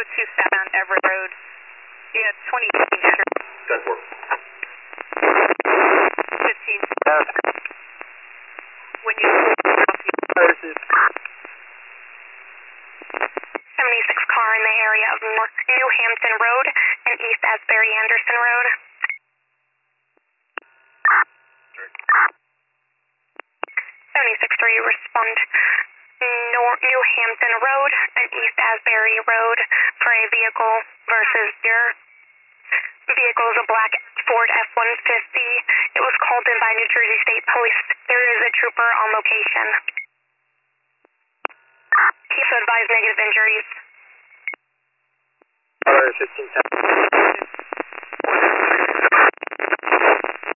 southbound Everett Road. Yeah, 2018. 10-4. 15. When you Versus 76 car in the area of North New Hampton Road and East Asbury Anderson Road. 76-3, respond New Hampton Road and East Asbury Road for a vehicle versus your vehicle is a black Ford F-150. It was called in by New Jersey State Police. There is a trooper on location. Keep advised negative injuries. 1510.